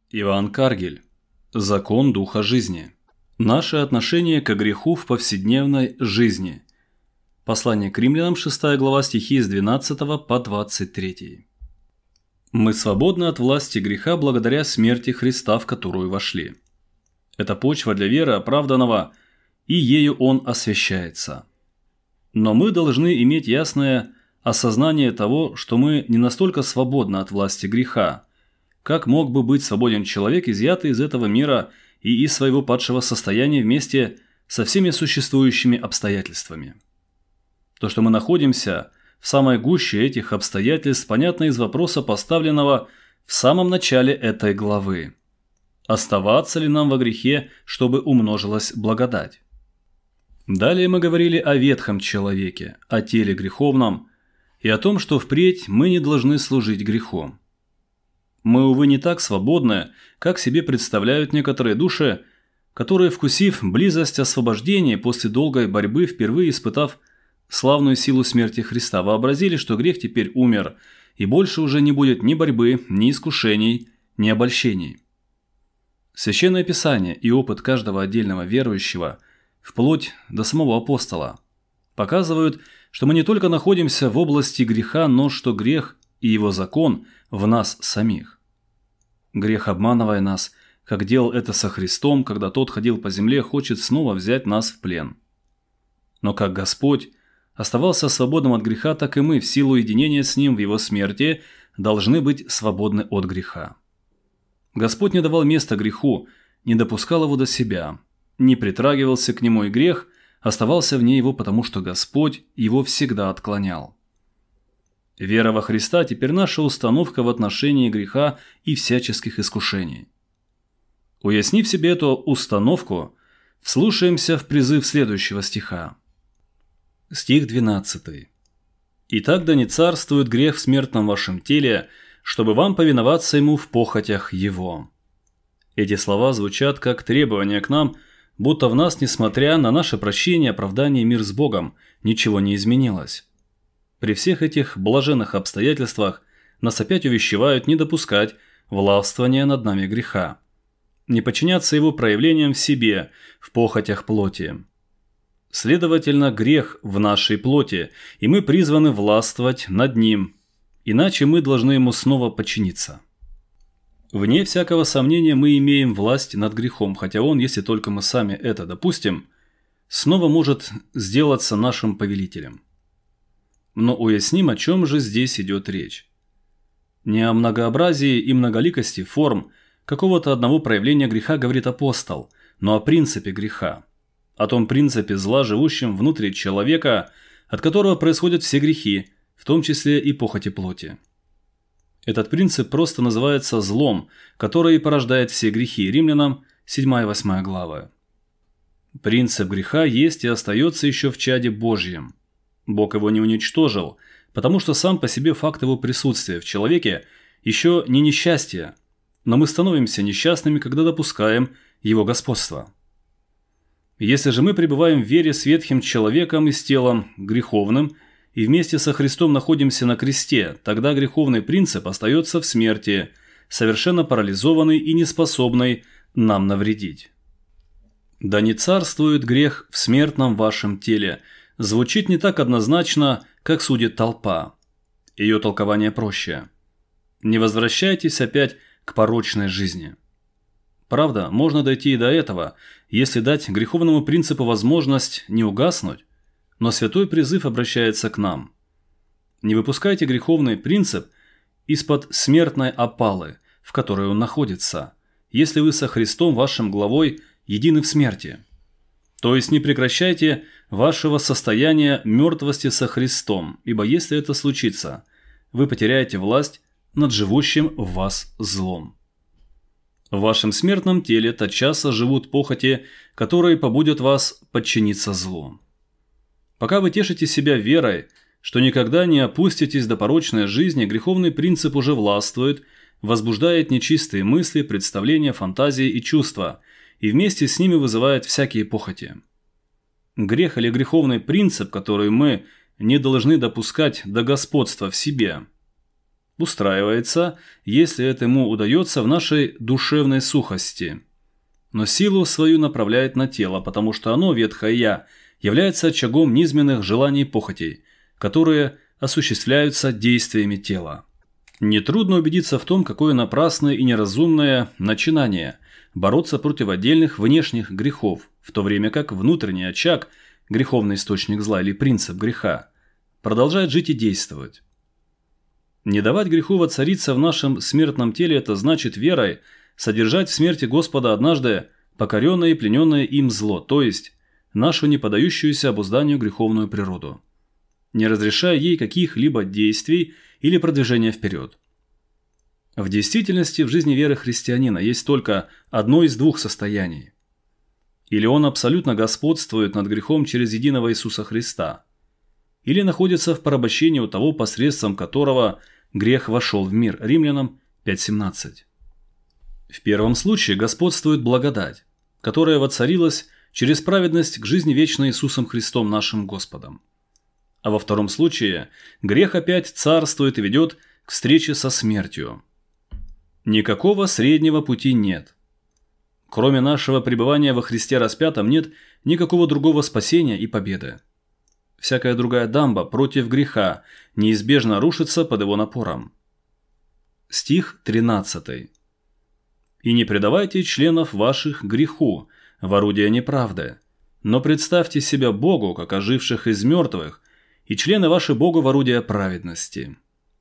Иван Каргель. Закон Духа жизни. Наше отношение к греху в повседневной жизни. Послание к римлянам, 6 глава, стихи с 12 по 23. Мы свободны от власти греха благодаря смерти Христа, в которую вошли. Это почва для веры оправданного, и ею он освящается. Но мы должны иметь ясное осознание того, что мы не настолько свободны от власти греха, как мог бы быть свободен человек, изъятый из этого мира и из своего падшего состояния вместе со всеми существующими обстоятельствами. То, что мы находимся в самой гуще этих обстоятельств, понятно из вопроса, поставленного в самом начале этой главы. Оставаться ли нам во грехе, чтобы умножилась благодать? Далее мы говорили о ветхом человеке, о теле греховном и о том, что впредь мы не должны служить греху. Мы, увы, не так свободны, как себе представляют некоторые души, которые, вкусив близость освобождения после долгой борьбы, впервые испытав славную силу смерти Христа, вообразили, что грех теперь умер, и больше уже не будет ни борьбы, ни искушений, ни обольщений. Священное Писание и опыт каждого отдельного верующего, вплоть до самого апостола, показывают, что мы не только находимся в области греха, но что грех и его закон в нас самих. Грех, обманывая нас, как делал это со Христом, когда тот ходил по земле, хочет снова взять нас в плен. Но как Господь оставался свободным от греха, так и мы в силу единения с Ним в Его смерти должны быть свободны от греха. Господь не давал места греху, не допускал его до себя, не притрагивался к нему, и грех оставался вне его, потому что Господь его всегда отклонял. Вера во Христа теперь наша установка в отношении греха и всяческих искушений. Уяснив себе эту установку, вслушаемся в призыв следующего стиха. Стих 12. «Итак, да не царствует грех в смертном вашем теле, чтобы вам повиноваться ему в похотях его». Эти слова звучат как требование к нам, будто в нас, несмотря на наше прощение, оправдание и мир с Богом, ничего не изменилось. При всех этих блаженных обстоятельствах нас опять увещевают не допускать властвования над нами греха, не подчиняться его проявлениям в себе, в похотях плоти. Следовательно, грех в нашей плоти, и мы призваны властвовать над ним, иначе мы должны ему снова подчиниться. Вне всякого сомнения мы имеем власть над грехом, хотя он, если только мы сами это допустим, снова может сделаться нашим повелителем. Но уясним, о чем же здесь идет речь. Не о многообразии и многоликости форм какого-то одного проявления греха говорит апостол, но о принципе греха, о том принципе зла, живущем внутри человека, от которого происходят все грехи, в том числе и похоти плоти. Этот принцип просто называется злом, который и порождает все грехи. Римлянам 7 и 8 главы. Принцип греха есть и остается еще в чаде Божьем. Бог его не уничтожил, потому что сам по себе факт его присутствия в человеке еще не несчастье, но мы становимся несчастными, когда допускаем его господство. Если же мы пребываем в вере с ветхим человеком и с телом греховным, и вместе со Христом находимся на кресте, тогда греховный принцип остается в смерти, совершенно парализованный и неспособный нам навредить. «Да не царствует грех в смертном вашем теле» звучит не так однозначно, как судит толпа. Ее толкование проще. Не возвращайтесь опять к порочной жизни. Правда, можно дойти и до этого, если дать греховному принципу возможность не угаснуть, но святой призыв обращается к нам. Не выпускайте греховный принцип из-под смертной опалы, в которой он находится, если вы со Христом, вашим главой, едины в смерти. То есть не прекращайте вашего состояния мертвости со Христом, ибо если это случится, вы потеряете власть над живущим в вас злом. В вашем смертном теле тотчас живут похоти, которые побудят вас подчиниться злу. Пока вы тешите себя верой, что никогда не опуститесь до порочной жизни, греховный принцип уже властвует, возбуждает нечистые мысли, представления, фантазии и чувства, и вместе с ними вызывает всякие похоти. Грех или греховный принцип, который мы не должны допускать до господства в себе, устраивается, если это ему удается в нашей душевной сухости. Но силу свою направляет на тело, потому что оно, ветхое «я», является очагом низменных желаний и похотей, которые осуществляются действиями тела. Нетрудно убедиться в том, какое напрасное и неразумное начинание бороться против отдельных внешних грехов, в то время как внутренний очаг, греховный источник зла или принцип греха, продолжает жить и действовать. Не давать греху воцариться в нашем смертном теле – это значит верой содержать в смерти Господа однажды покоренное и плененное им зло, то есть нашу не поддающуюся обузданию греховную природу, не разрешая ей каких-либо действий или продвижения вперед. В действительности в жизни веры христианина есть только одно из двух состояний. Или он абсолютно господствует над грехом через единого Иисуса Христа, или находится в порабощении у того, посредством которого грех вошел в мир. Римлянам 5:17. В первом случае господствует благодать, которая воцарилась через праведность к жизни вечной Иисусом Христом нашим Господом. А во втором случае грех опять царствует и ведет к встрече со смертью. Никакого среднего пути нет. Кроме нашего пребывания во Христе распятом нет никакого другого спасения и победы. Всякая другая дамба против греха неизбежно рушится под его напором. Стих 13. «И не предавайте членов ваших греху в орудие неправды, но представьте себя Богу, как оживших из мертвых, и члены ваши Богу в орудие праведности».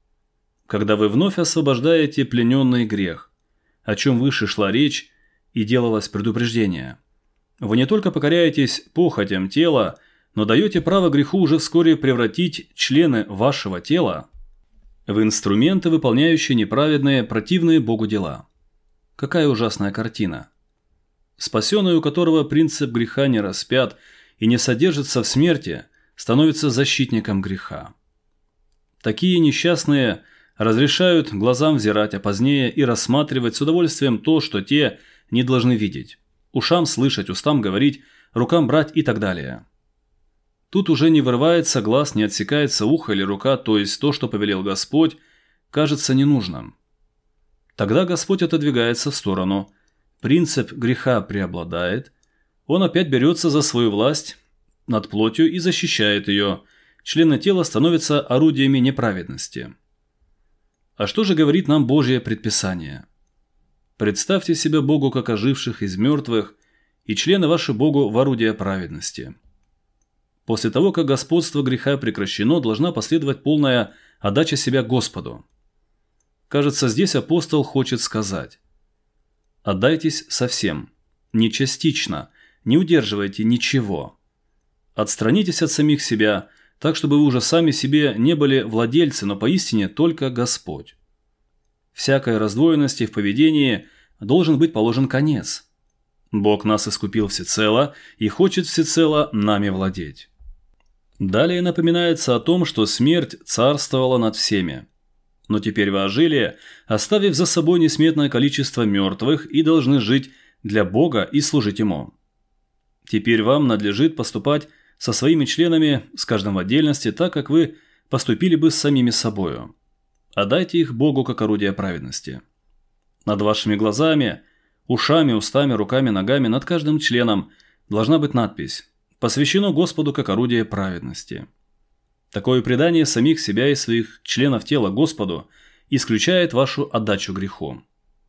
Когда вы вновь освобождаете плененный грех, о чем выше шла речь и делалось предупреждение, вы не только покоряетесь похотям тела, но даете право греху уже вскоре превратить члены вашего тела в инструменты, выполняющие неправедные, противные Богу дела. Какая ужасная картина! Спасенный, у которого принцип греха не распят и не содержится в смерти, становится защитником греха. Такие несчастные разрешают глазам взирать, а позднее и рассматривать с удовольствием то, что те не должны видеть, ушам слышать, устам говорить, рукам брать и так далее. Тут уже не вырывается глаз, не отсекается ухо или рука, то есть то, что повелел Господь, кажется ненужным. Тогда Господь отодвигается в сторону, принцип греха преобладает, он опять берется за свою власть над плотью и защищает ее, члены тела становятся орудиями неправедности. А что же говорит нам Божье предписание? Представьте себя Богу, как оживших из мертвых, и члены ваши Богу в орудие праведности. После того, как господство греха прекращено, должна последовать полная отдача себя Господу. Кажется, здесь апостол хочет сказать: отдайтесь совсем, не частично, не удерживайте ничего. Отстранитесь от самих себя, так, чтобы вы уже сами себе не были владельцы, но поистине только Господь. Всякой раздвоенности в поведении должен быть положен конец. Бог нас искупил всецело и хочет всецело нами владеть. Далее напоминается о том, что смерть царствовала над всеми. Но теперь вы ожили, оставив за собой несметное количество мертвых, и должны жить для Бога и служить Ему. Теперь вам надлежит поступать со своими членами, с каждым в отдельности, так, как вы поступили бы с самими собою. Отдайте их Богу как орудие праведности. Над вашими глазами, ушами, устами, руками, ногами, над каждым членом должна быть надпись: «Посвящено Господу как орудие праведности». Такое предание самих себя и своих членов тела Господу исключает вашу отдачу греху.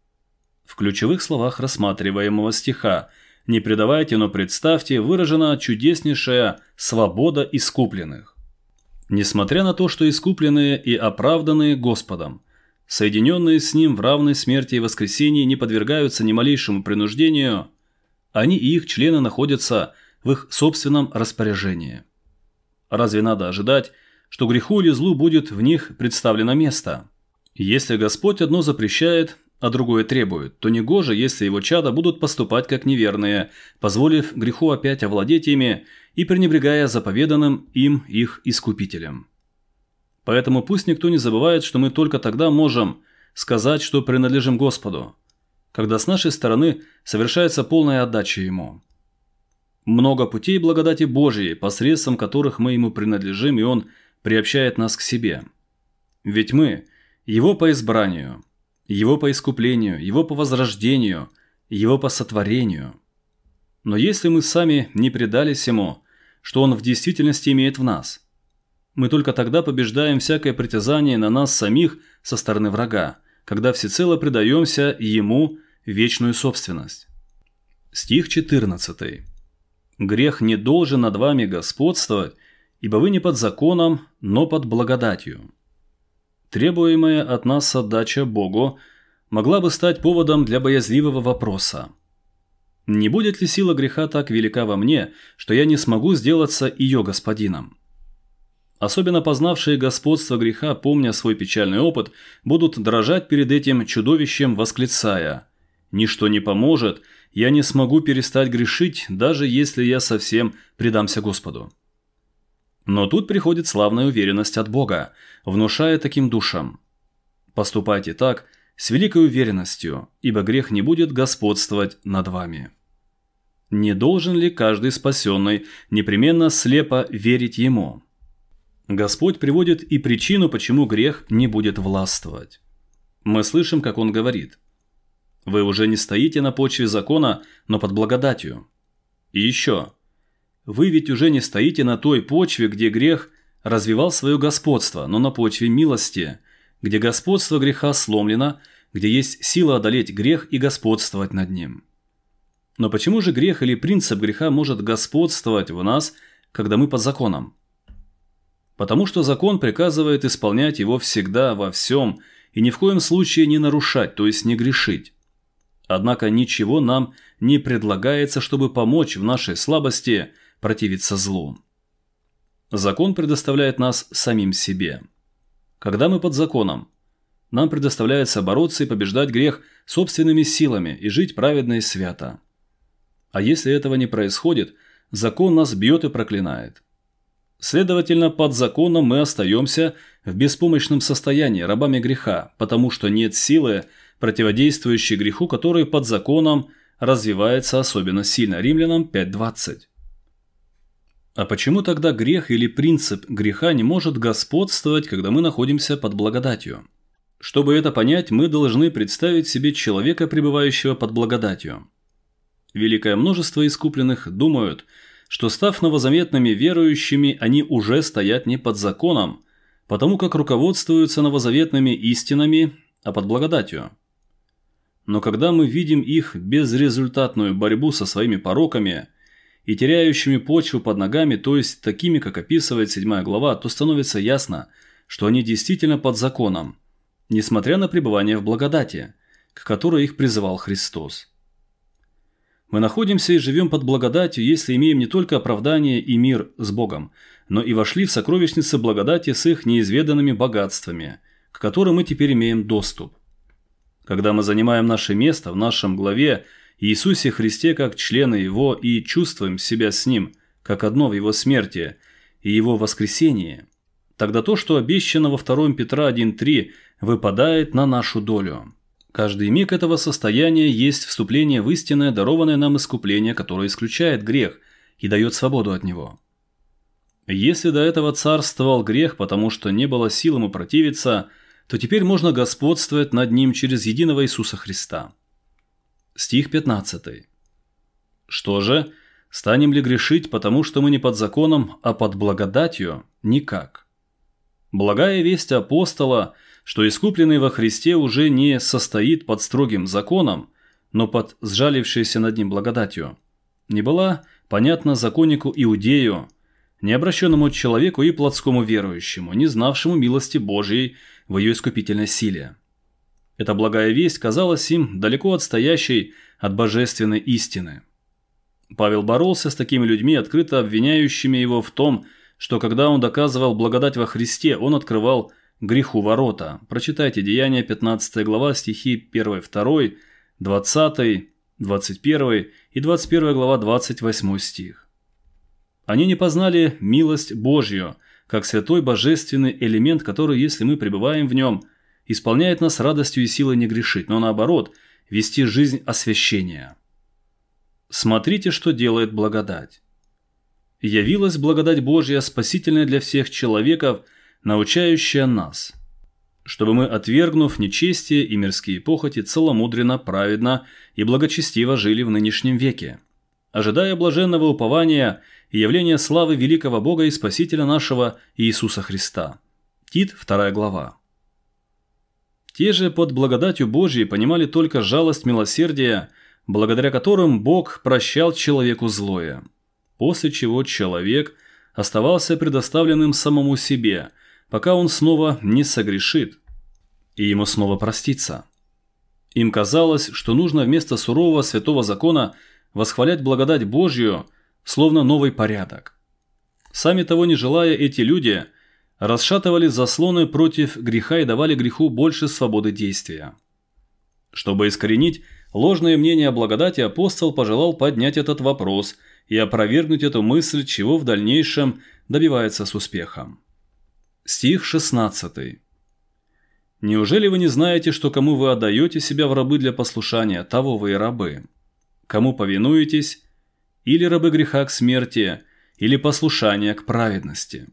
В ключевых словах рассматриваемого стиха «не предавайте, но представьте» выражена чудеснейшая свобода искупленных. Несмотря на то, что искупленные и оправданные Господом, соединенные с Ним в равной смерти и воскресении, не подвергаются ни малейшему принуждению, они и их члены находятся в их собственном распоряжении. Разве надо ожидать, что греху или злу будет в них представлено место? Если Господь одно запрещает, а другое требует, то негоже, если его чада будут поступать как неверные, позволив греху опять овладеть ими и пренебрегая заповеданным им их искупителем. Поэтому пусть никто не забывает, что мы только тогда можем сказать, что принадлежим Господу, когда с нашей стороны совершается полная отдача Ему. Много путей благодати Божией, посредством которых мы Ему принадлежим, и Он приобщает нас к себе. Ведь мы, Его по избранию, Его по искуплению, Его по возрождению, Его по сотворению. Но если мы сами не предались Ему, что Он в действительности имеет в нас, мы только тогда побеждаем всякое притязание на нас самих со стороны врага, когда всецело предаемся Ему в вечную собственность. Стих 14. «Грех не должен над вами господствовать, ибо вы не под законом, но под благодатью». Требуемая от нас отдача Богу могла бы стать поводом для боязливого вопроса. Не будет ли сила греха так велика во мне, что я не смогу сделаться ее господином? Особенно познавшие господство греха, помня свой печальный опыт, будут дрожать перед этим чудовищем, восклицая: «Ничто не поможет, я не смогу перестать грешить, даже если я совсем предамся Господу». Но тут приходит славная уверенность от Бога, внушая таким душам: «Поступайте так, с великой уверенностью, ибо грех не будет господствовать над вами». Не должен ли каждый спасенный непременно слепо верить Ему? Господь приводит и причину, почему грех не будет властвовать. Мы слышим, как Он говорит: «Вы уже не стоите на почве закона, но под благодатью». И еще: «Вы ведь уже не стоите на той почве, где грех развивал свое господство, но на почве милости, где господство греха сломлено, где есть сила одолеть грех и господствовать над ним». Но почему же грех или принцип греха может господствовать в нас, когда мы под законом? Потому что закон приказывает исполнять его всегда, во всем, и ни в коем случае не нарушать, то есть не грешить. Однако ничего нам не предлагается, чтобы помочь в нашей слабости противиться злу. Закон предоставляет нас самим себе. Когда мы под законом, нам предоставляется бороться и побеждать грех собственными силами и жить праведно и свято. А если этого не происходит, закон нас бьет и проклинает. Следовательно, под законом мы остаемся в беспомощном состоянии, рабами греха, потому что нет силы, противодействующей греху, который под законом развивается особенно сильно. Римлянам 5:20. А почему тогда грех или принцип греха не может господствовать, когда мы находимся под благодатью? Чтобы это понять, мы должны представить себе человека, пребывающего под благодатью. Великое множество искупленных думают, что, став новозаветными верующими, они уже стоят не под законом, потому как руководствуются новозаветными истинами, а под благодатью. Но когда мы видим их безрезультатную борьбу со своими пороками и теряющими почву под ногами, то есть такими, как описывает 7 глава, то становится ясно, что они действительно под законом, несмотря на пребывание в благодати, к которой их призывал Христос. Мы находимся и живем под благодатью, если имеем не только оправдание и мир с Богом, но и вошли в сокровищницы благодати с их неизведанными богатствами, к которым мы теперь имеем доступ. Когда мы занимаем наше место в нашем главе Иисусе Христе как члены Его и чувствуем себя с Ним как одно в Его смерти и Его воскресении, тогда то, что обещано во 2 Петра 1:3, выпадает на нашу долю. Каждый миг этого состояния есть вступление в истинное, дарованное нам искупление, которое исключает грех и дает свободу от него. Если до этого царствовал грех, потому что не было сил ему противиться, то теперь можно господствовать над ним через единого Иисуса Христа. Стих 15. Что же, станем ли грешить, потому что мы не под законом, а под благодатью? Никак. Благая весть апостола, что искупленный во Христе уже не состоит под строгим законом, но под сжалившейся над ним благодатью, не была понятна законнику Иудею, необращенному человеку и плотскому верующему, не знавшему милости Божией в ее искупительной силе. Эта благая весть казалась им далеко отстоящей от божественной истины. Павел боролся с такими людьми, открыто обвиняющими его в том, что когда он доказывал благодать во Христе, он открывал греху ворота. Прочитайте Деяния 15 глава, стихи 1-2, 20, 21 и 21 глава, 28 стих. Они не познали милость Божью, как святой божественный элемент, который, если мы пребываем в нем, исполняет нас радостью и силой не грешить, но наоборот, вести жизнь освящения. Смотрите, что делает благодать. «Явилась благодать Божья, спасительная для всех человеков, научающая нас, чтобы мы, отвергнув нечестие и мирские похоти, целомудренно, праведно и благочестиво жили в нынешнем веке, ожидая блаженного упования и явления славы великого Бога и Спасителя нашего Иисуса Христа». Тит, 2 глава. Те же под благодатью Божией понимали только жалость, милосердие, благодаря которым Бог прощал человеку злое, после чего человек оставался предоставленным самому себе, пока он снова не согрешит, и ему снова простится. Им казалось, что нужно вместо сурового святого закона восхвалять благодать Божью, словно новый порядок. Сами того не желая, эти люди расшатывали заслоны против греха и давали греху больше свободы действия. Чтобы искоренить ложное мнение о благодати, апостол пожелал поднять этот вопрос и опровергнуть эту мысль, чего в дальнейшем добивается с успехом. Стих 16. «Неужели вы не знаете, что кому вы отдаете себя в рабы для послушания, того вы и рабы? Кому повинуетесь? Или рабы греха к смерти, или послушания к праведности?»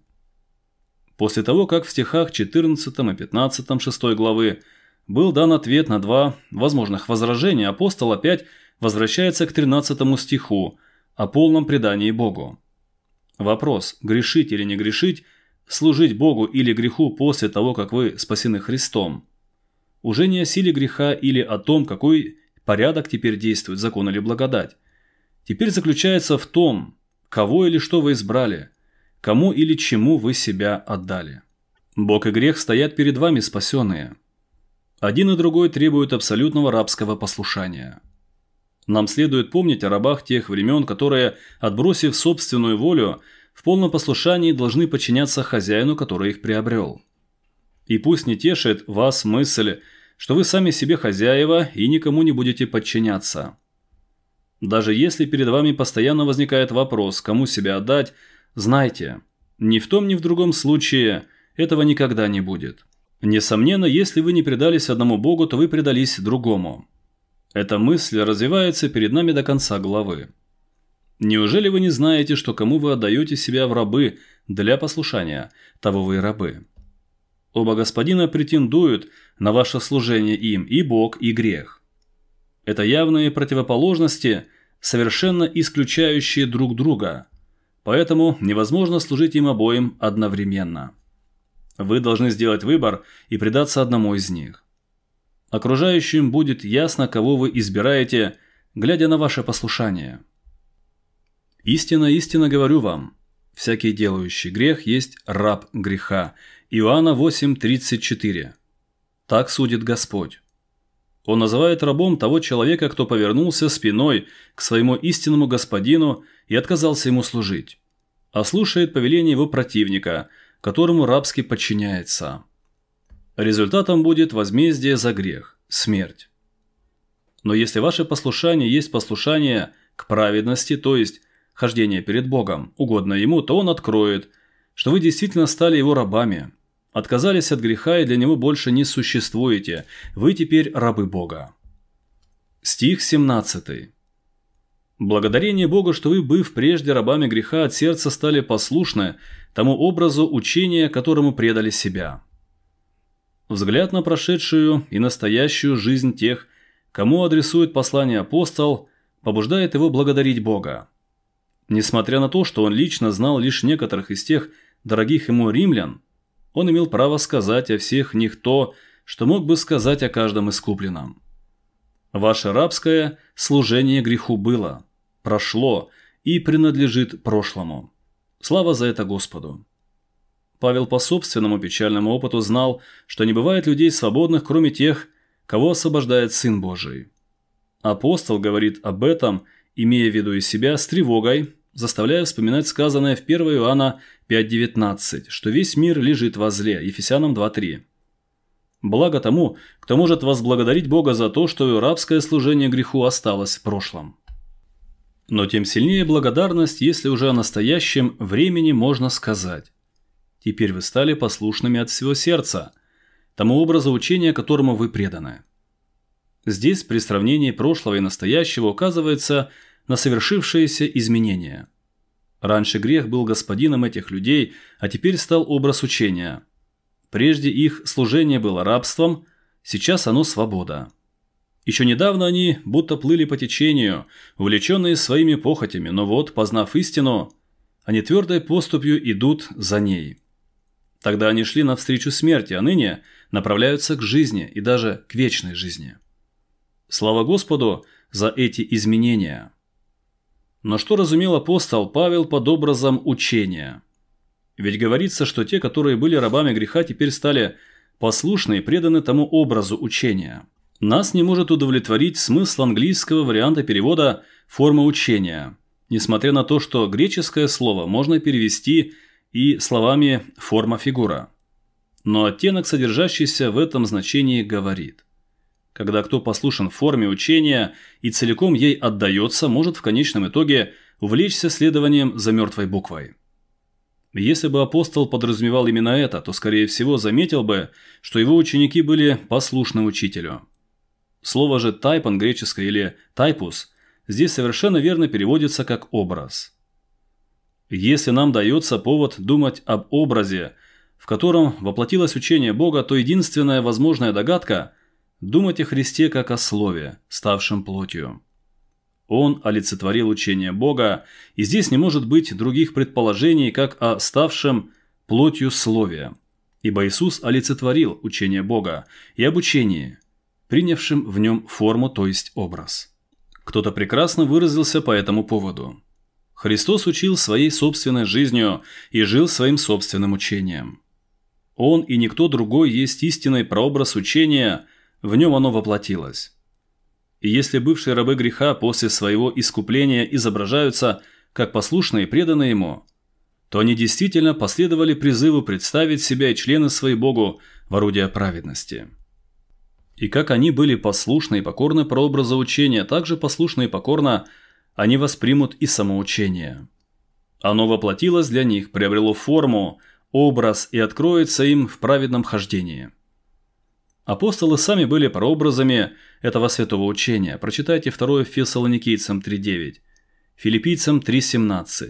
После того, как в стихах 14 и 15 6 главы был дан ответ на два возможных возражения, апостол опять возвращается к 13 стиху о полном предании Богу. Вопрос: грешить или не грешить, служить Богу или греху после того, как вы спасены Христом, уже не о силе греха или о том, какой порядок теперь действует, закон или благодать. Теперь заключается в том, кого или что вы избрали, кому или чему вы себя отдали. Бог и грех стоят перед вами, спасенные. Один и другой требуют абсолютного рабского послушания. Нам следует помнить о рабах тех времен, которые, отбросив собственную волю, в полном послушании должны подчиняться хозяину, который их приобрел. И пусть не тешит вас мысль, что вы сами себе хозяева и никому не будете подчиняться. Даже если перед вами постоянно возникает вопрос, кому себя отдать, знайте, ни в том, ни в другом случае этого никогда не будет. Несомненно, если вы не предались одному Богу, то вы предались другому. Эта мысль развивается перед нами до конца главы. Неужели вы не знаете, что кому вы отдаете себя в рабы для послушания, того вы и рабы? Оба господина претендуют на ваше служение им, и Бог, и грех. Это явные противоположности, совершенно исключающие друг друга. Поэтому невозможно служить им обоим одновременно. Вы должны сделать выбор и предаться одному из них. Окружающим будет ясно, кого вы избираете, глядя на ваше послушание. «Истинно, истинно говорю вам, всякий делающий грех есть раб греха». Иоанна 8:34. Так судит Господь. Он называет рабом того человека, кто повернулся спиной к своему истинному господину и отказался ему служить, а слушает повеление его противника, которому рабски подчиняется. Результатом будет возмездие за грех – смерть. Но если ваше послушание есть послушание к праведности, то есть хождение перед Богом, угодно ему, то он откроет, что вы действительно стали его рабами, отказались от греха и для него больше не существуете, вы теперь рабы Бога. Стих 17. «Благодарение Богу, что вы, быв прежде рабами греха, от сердца стали послушны тому образу учения, которому предали себя». Взгляд на прошедшую и настоящую жизнь тех, кому адресует послание апостол, побуждает его благодарить Бога. Несмотря на то, что он лично знал лишь некоторых из тех дорогих ему римлян, он имел право сказать о всех них то, что мог бы сказать о каждом искупленном. Ваше рабское служение греху было, прошло и принадлежит прошлому. Слава за это Господу. Павел по собственному печальному опыту знал, что не бывает людей свободных, кроме тех, кого освобождает Сын Божий. Апостол говорит об этом, имея в виду и себя, с тревогой, заставляя вспоминать сказанное в 1 Иоанна 5:19, что весь мир лежит во зле, Ефесянам 2:3. Благо тому, кто может возблагодарить Бога за то, что рабское служение греху осталось в прошлом. Но тем сильнее благодарность, если уже о настоящем времени можно сказать: теперь вы стали послушными от всего сердца, тому образу учения, которому вы преданы. Здесь при сравнении прошлого и настоящего указывается на совершившиеся изменения. Раньше грех был господином этих людей, а теперь стал образ учения. Прежде их служение было рабством, сейчас оно свобода. Еще недавно они будто плыли по течению, увлеченные своими похотями, но вот, познав истину, они твердой поступью идут за ней. Тогда они шли навстречу смерти, а ныне направляются к жизни и даже к вечной жизни. Слава Господу за эти изменения. Но что разумел апостол Павел под образом учения? Ведь говорится, что те, которые были рабами греха, теперь стали послушны и преданы тому образу учения. Нас не может удовлетворить смысл английского варианта перевода «форма учения», несмотря на то, что греческое слово можно перевести и словами «форма фигура». Но оттенок, содержащийся в этом значении, говорит: когда кто послушен форме учения и целиком ей отдается, может в конечном итоге увлечься следованием за мертвой буквой. Если бы апостол подразумевал именно это, то, скорее всего, заметил бы, что его ученики были послушны учителю. Слово же «тайпон» греческое или «тайпус» здесь совершенно верно переводится как «образ». Если нам дается повод думать об образе, в котором воплотилось учение Бога, то единственная возможная догадка – думать о Христе как о Слове, ставшем плотью. Он олицетворил учение Бога, и здесь не может быть других предположений, как о ставшем плотью Слове, ибо Иисус олицетворил учение Бога и об учении, принявшим в нем форму, то есть образ. Кто-то прекрасно выразился по этому поводу. Христос учил своей собственной жизнью и жил своим собственным учением. Он и никто другой есть истинный прообраз учения, в нем оно воплотилось. И если бывшие рабы греха после своего искупления изображаются как послушные и преданные ему, то они действительно последовали призыву представить себя и члены свои Богу в орудие праведности. И как они были послушны и покорны прообразу учения, так же послушно и покорно они воспримут и самоучение. Оно воплотилось для них, приобрело форму, образ и откроется им в праведном хождении. Апостолы сами были прообразами этого святого учения. Прочитайте 2 Фессалоникийцам 3:9, Филиппийцам 3:17,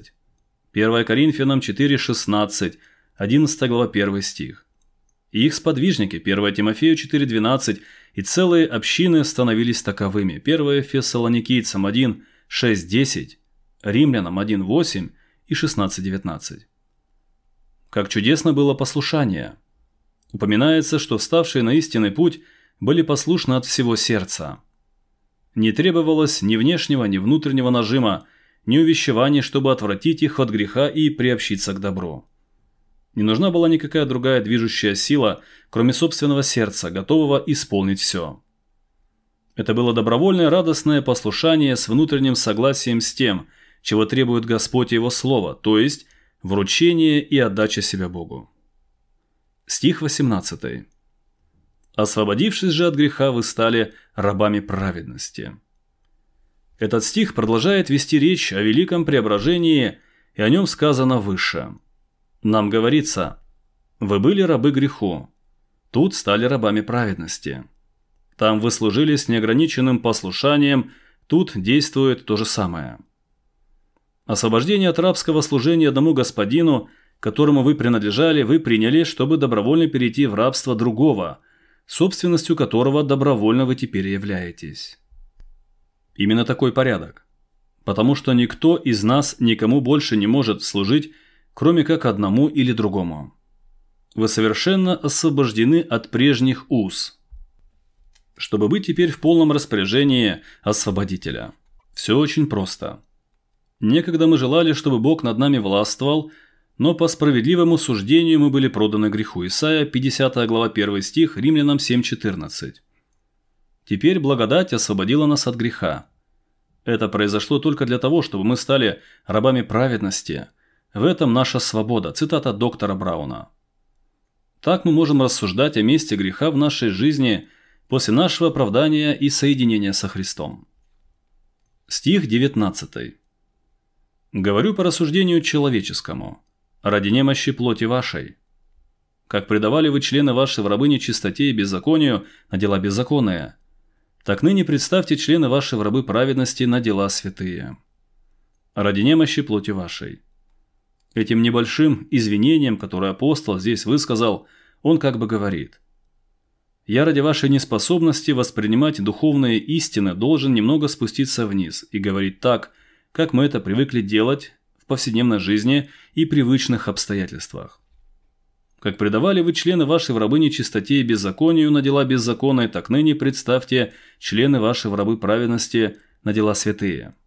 1 Коринфянам 4:16, 11 глава 1 стих. И их сподвижники, 1 Тимофею 4:12, и целые общины становились таковыми. 1 Фессалоникийцам 1:6-10, Римлянам 1:8 и 16:19. Как чудесно было послушание! Упоминается, что вставшие на истинный путь были послушны от всего сердца. Не требовалось ни внешнего, ни внутреннего нажима, ни увещеваний, чтобы отвратить их от греха и приобщиться к добру. Не нужна была никакая другая движущая сила, кроме собственного сердца, готового исполнить все. Это было добровольное радостное послушание с внутренним согласием с тем, чего требует Господь и Его Слово, то есть вручение и отдача себя Богу. Стих 18. «Освободившись же от греха, вы стали рабами праведности». Этот стих продолжает вести речь о великом преображении, и о нем сказано выше. Нам говорится: «Вы были рабы греху, тут стали рабами праведности». Там вы служили с неограниченным послушанием, тут действует то же самое. Освобождение от рабского служения одному господину, которому вы принадлежали, вы приняли, чтобы добровольно перейти в рабство другого, собственностью которого добровольно вы теперь являетесь. Именно такой порядок. Потому что никто из нас никому больше не может служить, кроме как одному или другому. Вы совершенно освобождены от прежних уз, чтобы быть теперь в полном распоряжении Освободителя. Все очень просто. Некогда мы желали, чтобы Бог над нами властвовал, но по справедливому суждению мы были проданы греху. Исайя 50 глава 1 стих, Римлянам 7:14. Теперь благодать освободила нас от греха. Это произошло только для того, чтобы мы стали рабами праведности. В этом наша свобода. Цитата доктора Брауна. Так мы можем рассуждать о месте греха в нашей жизни после нашего оправдания и соединения со Христом. Стих 19. «Говорю по рассуждению человеческому, ради немощи плоти вашей. Как предавали вы члены ваши в рабы нечистоте и беззаконию на дела беззаконные, так ныне представьте члены ваши в рабы праведности на дела святые. Ради немощи плоти вашей». Этим небольшим извинением, которое апостол здесь высказал, Он как бы говорит: «Я ради вашей неспособности воспринимать духовные истины должен немного спуститься вниз и говорить так, как мы это привыкли делать в повседневной жизни и привычных обстоятельствах. Как предавали вы члены вашей в рабы нечистоте и беззаконию на дела беззаконные, так ныне представьте члены вашей в рабы праведности на дела святые.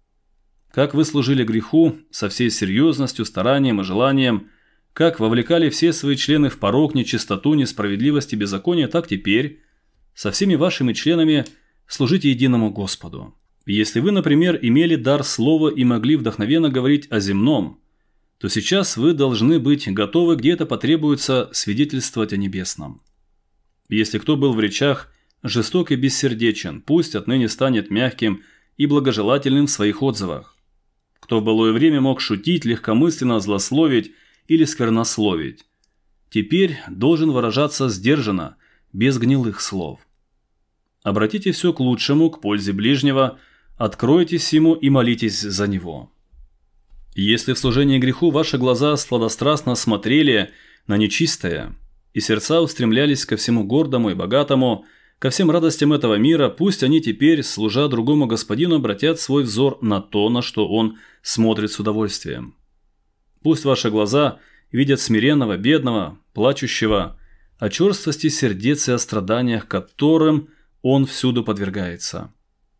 Как вы служили греху со всей серьезностью, старанием и желанием, как вовлекали все свои члены в порок, нечистоту, несправедливость и беззаконие, так теперь со всеми вашими членами служите единому Господу. Если вы, например, имели дар слова и могли вдохновенно говорить о земном, то сейчас вы должны быть готовы, где это потребуется, свидетельствовать о небесном. Если кто был в речах жесток и бессердечен, пусть отныне станет мягким и благожелательным в своих отзывах. Кто в былое время мог шутить, легкомысленно злословить или сквернословить, теперь должен выражаться сдержанно, без гнилых слов. Обратите все к лучшему, к пользе ближнего, откройтесь ему и молитесь за него. Если в служении греху ваши глаза сладострастно смотрели на нечистое, и сердца устремлялись ко всему гордому и богатому, ко всем радостям этого мира, пусть они теперь, служа другому господину, обратят свой взор на то, на что он смотрит с удовольствием. Пусть ваши глаза видят смиренного, бедного, плачущего, о черствости сердец и о страданиях, которым он всюду подвергается.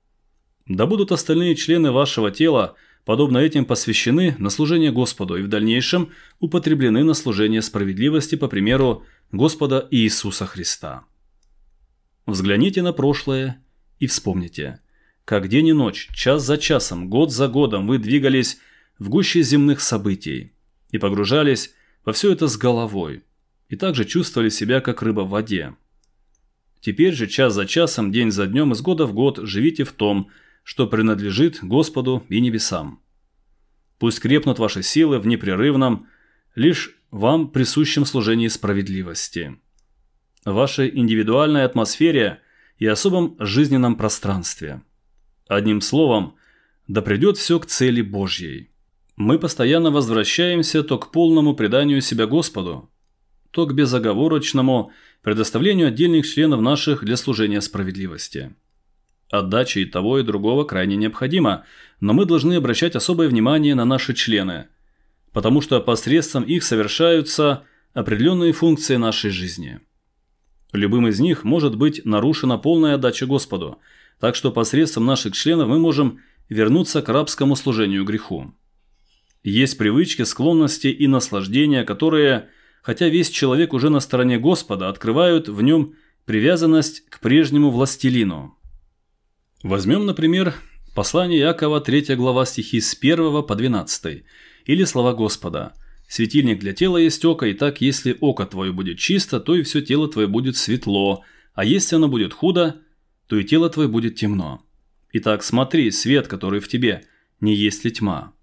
Да будут остальные члены вашего тела подобно этим посвящены на служение Господу и в дальнейшем употреблены на служение справедливости по примеру Господа Иисуса Христа. Взгляните на прошлое и вспомните, как день и ночь, час за часом, год за годом вы двигались в гуще земных событий и погружались во все это с головой, и также чувствовали себя как рыба в воде. Теперь же час за часом, день за днем, из года в год живите в том, что принадлежит Господу и небесам. Пусть крепнут ваши силы в непрерывном, лишь вам присущем служении справедливости, в вашей индивидуальной атмосфере и особом жизненном пространстве. Одним словом, да придет все к цели Божьей. Мы постоянно возвращаемся то к полному преданию себя Господу, то к безоговорочному предоставлению отдельных членов наших для служения справедливости. Отдача и того, и другого крайне необходима, но мы должны обращать особое внимание на наши члены, потому что посредством их совершаются определенные функции нашей жизни. Любым из них может быть нарушена полная отдача Господу, так что посредством наших членов мы можем вернуться к рабскому служению греху. Есть привычки, склонности и наслаждения, которые, хотя весь человек уже на стороне Господа, открывают в нем привязанность к прежнему властелину. Возьмем, например, послание Иакова, 3 глава, стихи с 1 по 12, или слова Господа: «Светильник для тела есть око, и так, если око твое будет чисто, то и все тело твое будет светло, а если оно будет худо, то и тело твое будет темно. Итак, смотри, свет, который в тебе, не есть ли тьма?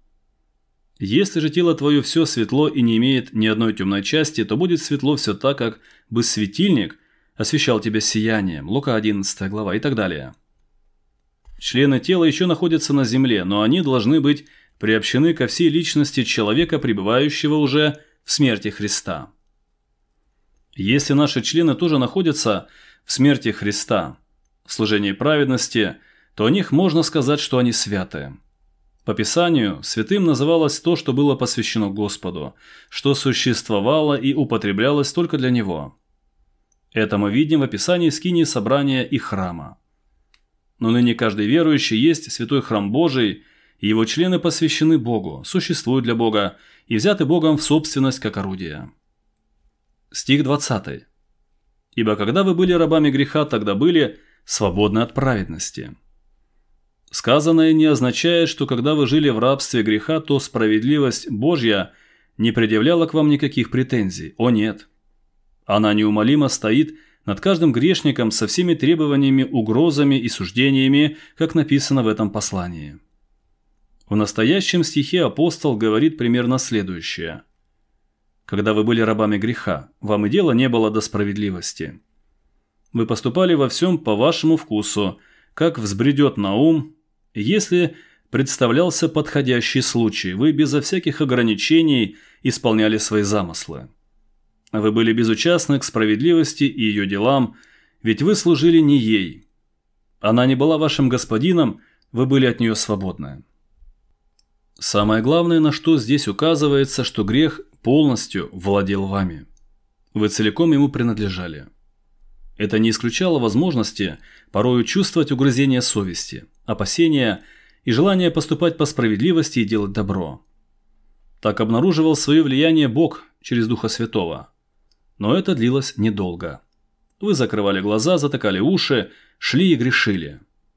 Если же тело твое все светло и не имеет ни одной темной части, то будет светло все так, как бы светильник освещал тебя сиянием». Лука 11 глава и так далее. Члены тела еще находятся на земле, но они должны быть приобщены ко всей личности человека, пребывающего уже в смерти Христа. Если наши члены тоже находятся в смерти Христа, в служении праведности, то о них можно сказать, что они святы. По Писанию святым называлось то, что было посвящено Господу, что существовало и употреблялось только для Него. Это мы видим в описании скинии собрания и храма. Но ныне каждый верующий есть святой храм Божий, и его члены посвящены Богу, существуют для Бога и взяты Богом в собственность как орудие. Стих 20. «Ибо когда вы были рабами греха, тогда были свободны от праведности». Сказанное не означает, что когда вы жили в рабстве греха, то справедливость Божья не предъявляла к вам никаких претензий. О нет! Она неумолимо стоит над каждым грешником со всеми требованиями, угрозами и суждениями, как написано в этом послании. В настоящем стихе апостол говорит примерно следующее: «Когда вы были рабами греха, вам и дела не было до справедливости. Вы поступали во всем по вашему вкусу, как взбредет на ум, если представлялся подходящий случай, вы безо всяких ограничений исполняли свои замыслы. Вы были безучастны к справедливости и ее делам, ведь вы служили не ей. Она не была вашим господином, вы были от нее свободны. Самое главное, на что здесь указывается, что грех полностью владел вами. Вы целиком ему принадлежали. Это не исключало возможности порою чувствовать угрызение совести, опасения и желание поступать по справедливости и делать добро. Так обнаруживал свое влияние Бог через Духа Святого. Но это длилось недолго. Вы закрывали глаза, затыкали уши, шли и грешили.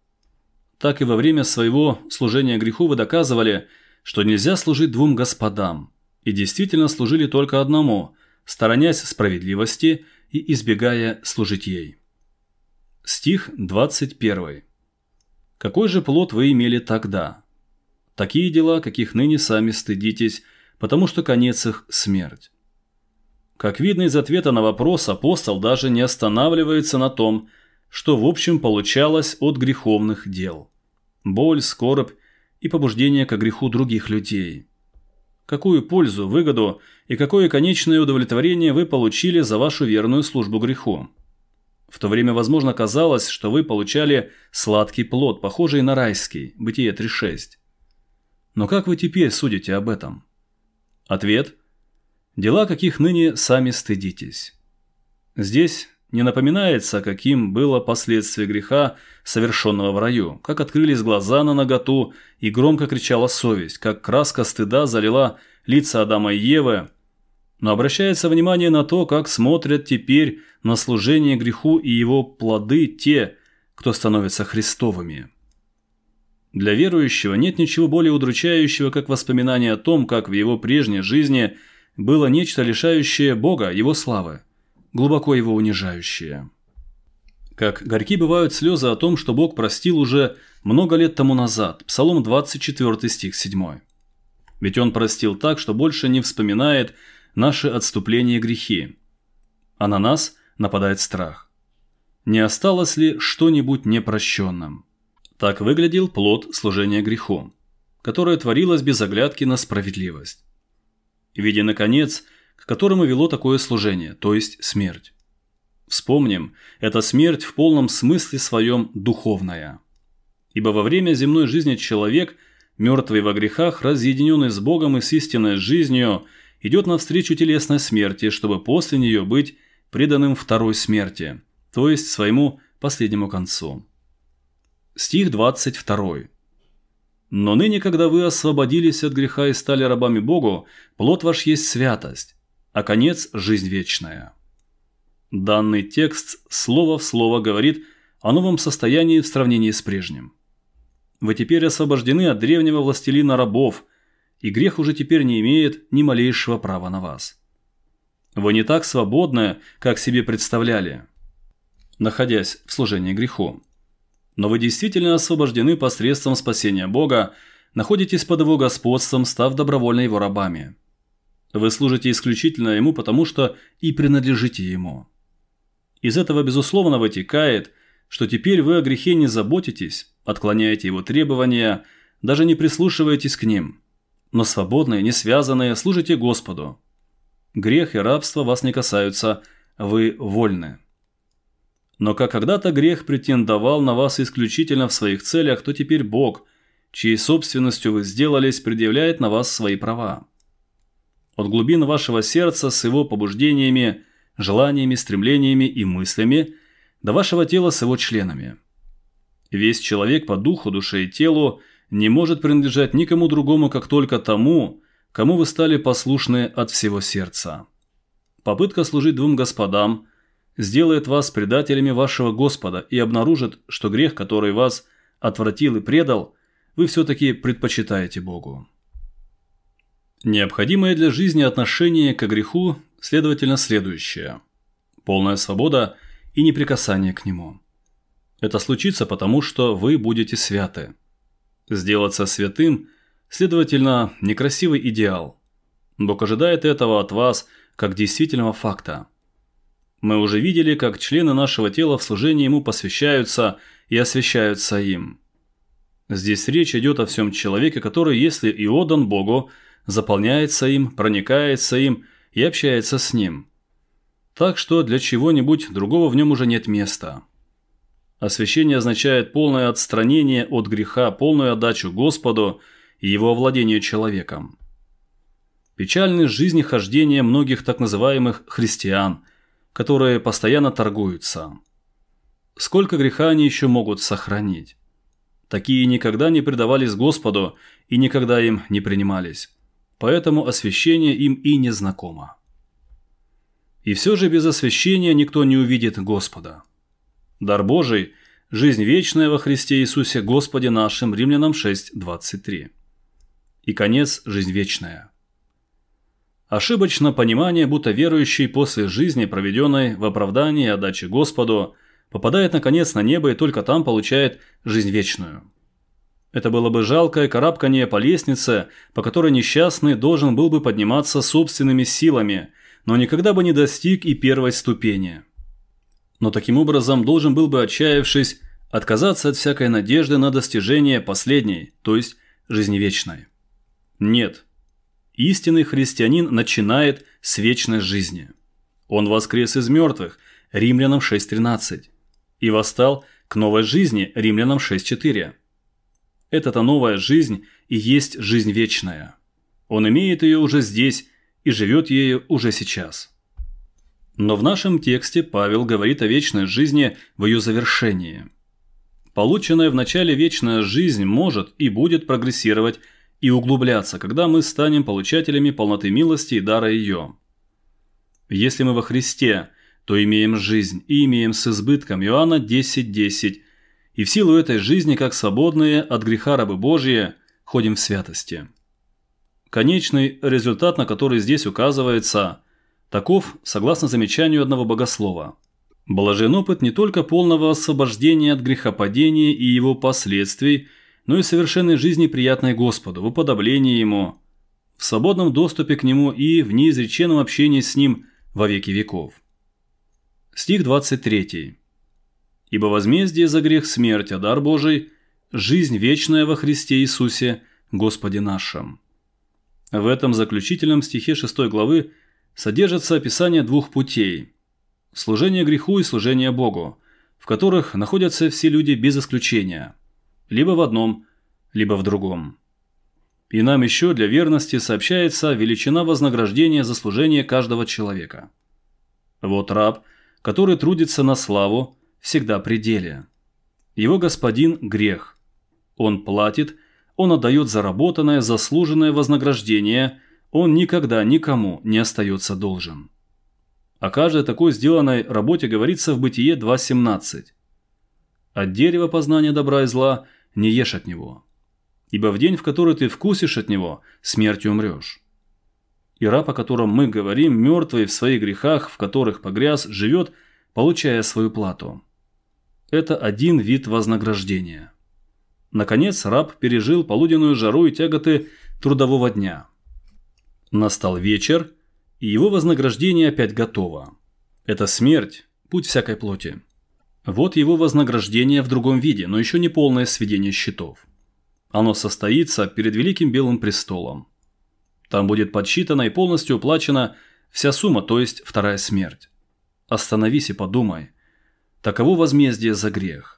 Так и во время своего служения греху вы доказывали, что нельзя служить двум господам, и действительно служили только одному, сторонясь справедливости и избегая служить ей. Стих 21. Какой же плод вы имели тогда? Такие дела, каких ныне сами стыдитесь, потому что конец их – смерть. Как видно из ответа на вопрос, апостол даже не останавливается на том, что в общем получалось от греховных дел. Боль, скорбь и побуждение к греху других людей. Какую пользу, выгоду и какое конечное удовлетворение вы получили за вашу верную службу греху? В то время, возможно, казалось, что вы получали сладкий плод, похожий на райский, Бытие 3:6. Но как вы теперь судите об этом? Ответ – дела, каких ныне сами стыдитесь. Здесь не напоминается, каким было последствие греха, совершенного в раю, как открылись глаза на наготу и громко кричала совесть, как краска стыда залила лица Адама и Евы, но обращается внимание на то, как смотрят теперь на служение греху и его плоды те, кто становится Христовыми. Для верующего нет ничего более удручающего, как воспоминание о том, как в его прежней жизни было нечто, лишающее Бога его славы, глубоко его унижающее. Как горьки бывают слезы о том, что Бог простил уже много лет тому назад, Псалом 24 стих 7. Ведь Он простил так, что больше не вспоминает наши отступления и грехи, а на нас нападает страх. Не осталось ли что-нибудь непрощенным? Так выглядел плод служения греху, которое творилось без оглядки на справедливость. Видя, наконец, к которому вело такое служение, то есть смерть. Вспомним, эта смерть в полном смысле своем духовная. Ибо во время земной жизни человек, мертвый во грехах, разъединенный с Богом и с истинной жизнью, идет навстречу телесной смерти, чтобы после нее быть преданным второй смерти, то есть своему последнему концу. Стих 22. «Но ныне, когда вы освободились от греха и стали рабами Богу, плод ваш есть святость, а конец – жизнь вечная». Данный текст слово в слово говорит о новом состоянии в сравнении с прежним. Вы теперь освобождены от древнего властелина рабов, и грех уже теперь не имеет ни малейшего права на вас. Вы не так свободны, как себе представляли, находясь в служении греху. Но вы действительно освобождены посредством спасения Бога, находитесь под Его господством, став добровольно Его рабами. Вы служите исключительно Ему, потому что и принадлежите Ему. Из этого, безусловно, вытекает, что теперь вы о грехе не заботитесь, отклоняете его требования, даже не прислушиваетесь к ним, но свободные, не связанные, служите Господу. Грех и рабство вас не касаются, вы вольны. Но как когда-то грех претендовал на вас исключительно в своих целях, то теперь Бог, чьей собственностью вы сделались, предъявляет на вас свои права. От глубин вашего сердца с его побуждениями, желаниями, стремлениями и мыслями до вашего тела с его членами. Весь человек по духу, душе и телу не может принадлежать никому другому, как только тому, кому вы стали послушны от всего сердца. Попытка служить двум господам сделает вас предателями вашего Господа и обнаружит, что грех, который вас отвратил и предал, вы все-таки предпочитаете Богу. Необходимое для жизни отношение к греху, следовательно, следующее: полная свобода и неприкасание к нему. Это случится потому, что вы будете святы. Сделаться святым, следовательно, некрасивый идеал. Бог ожидает этого от вас как действительного факта. Мы уже видели, как члены нашего тела в служении Ему посвящаются и освящаются им. Здесь речь идет о всем человеке, который, если и отдан Богу, заполняется им, проникается им и общается с Ним. так что для чего-нибудь другого в нем уже нет места. Освящение означает полное отстранение от греха, полную отдачу Господу и его овладение человеком. Печальны жизнехождения многих так называемых христиан, которые постоянно торгуются. Сколько греха они еще могут сохранить? Такие никогда не предавались Господу и никогда им не принимались, поэтому освящение им и не знакомо. И все же без освящения никто не увидит Господа. Дар Божий – жизнь вечная во Христе Иисусе Господе нашим, Римлянам 6:23. И конец – жизнь вечная. Ошибочно понимание, будто верующий после жизни, проведенной в оправдании и отдаче Господу, попадает наконец на небо и только там получает жизнь вечную. Это было бы жалкое карабкание по лестнице, по которой несчастный должен был бы подниматься собственными силами, но никогда бы не достиг и первой ступени. Но таким образом должен был бы, отчаявшись, отказаться от всякой надежды на достижение последней, то есть жизни вечной. Нет. Истинный христианин начинает с вечной жизни. Он воскрес из мертвых, Римлянам 6:13, и восстал к новой жизни, Римлянам 6:4. Эта-то новая жизнь и есть жизнь вечная. Он имеет ее уже здесь и живет ею уже сейчас. Но в нашем тексте Павел говорит о вечной жизни в ее завершении. Полученная в начале вечная жизнь может и будет прогрессировать и углубляться, когда мы станем получателями полноты милости и дара ее. Если мы во Христе, то имеем жизнь и имеем с избытком, Иоанна 10:10, и в силу этой жизни, как свободные от греха рабы Божьи, ходим в святости. Конечный результат, на который здесь указывается, таков, согласно замечанию одного богослова. Блажен опыт не только полного освобождения от грехопадения и его последствий, но и совершенной жизни, приятной Господу, в уподоблении Ему, в свободном доступе к Нему и в неизреченном общении с Ним во веки веков. Стих 23. «Ибо возмездие за грех смерть, а дар Божий – жизнь вечная во Христе Иисусе, Господе нашим». В этом заключительном стихе 6 главы содержится описание двух путей – служение греху и служение Богу, в которых находятся все люди без исключения – либо в одном, либо в другом. И нам еще для верности сообщается величина вознаграждения за служение каждого человека. Вот раб, который трудится на славу, всегда при деле. Его господин – грех. Он платит, он отдает заработанное, заслуженное вознаграждение, он никогда никому не остается должен. О каждой такой сделанной работе говорится в Бытие 2:17. «От дерева познания добра и зла не ешь от него, ибо в день, в который ты вкусишь от него, смертью умрешь». И раб, о котором мы говорим, мертвый в своих грехах, в которых погряз, живет, получая свою плату. Это один вид вознаграждения. Наконец, раб пережил полуденную жару и тяготы трудового дня. Настал вечер, и его вознаграждение опять готово. Это смерть, путь всякой плоти. Вот его вознаграждение в другом виде, но еще не полное сведение счетов. Оно состоится перед Великим Белым Престолом. Там будет подсчитана и полностью уплачена вся сумма, то есть вторая смерть. Остановись и подумай. Таково возмездие за грех.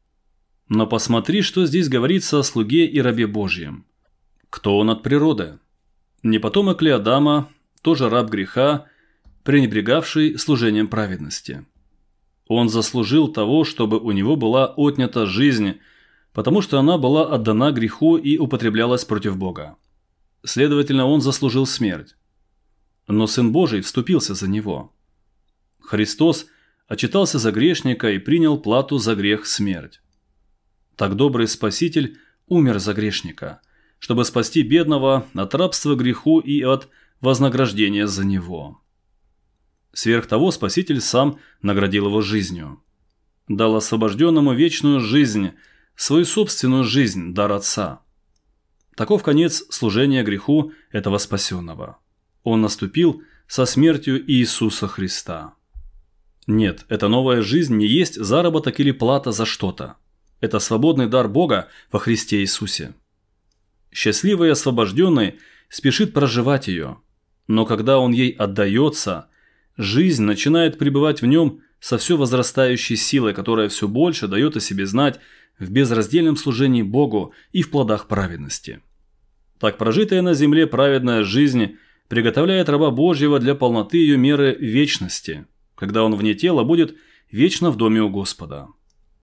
Но посмотри, что здесь говорится о слуге и рабе Божьем. Кто он от природы? Не потомок ли Адама, тоже раб греха, пренебрегавший служением праведности? Он заслужил того, чтобы у него была отнята жизнь, потому что она была отдана греху и употреблялась против Бога. Следовательно, он заслужил смерть. Но Сын Божий вступился за него. Христос отчитался за грешника и принял плату за грех смерть. Так добрый Спаситель умер за грешника, чтобы спасти бедного от рабства греху и от вознаграждения за него. Сверх того, Спаситель сам наградил его жизнью. Дал освобожденному вечную жизнь, свою собственную жизнь, дар Отца. Таков конец служения греху этого спасенного. Он наступил со смертью Иисуса Христа. Нет, эта новая жизнь не есть заработок или плата за что-то. Это свободный дар Бога во Христе Иисусе. Счастливый и освобожденный спешит проживать ее, но когда он ей отдается, жизнь начинает пребывать в нем со все возрастающей силой, которая все больше дает о себе знать в безраздельном служении Богу и в плодах праведности. Так прожитая на земле праведная жизнь приготовляет раба Божьего для полноты ее меры вечности, когда он вне тела будет вечно в доме у Господа.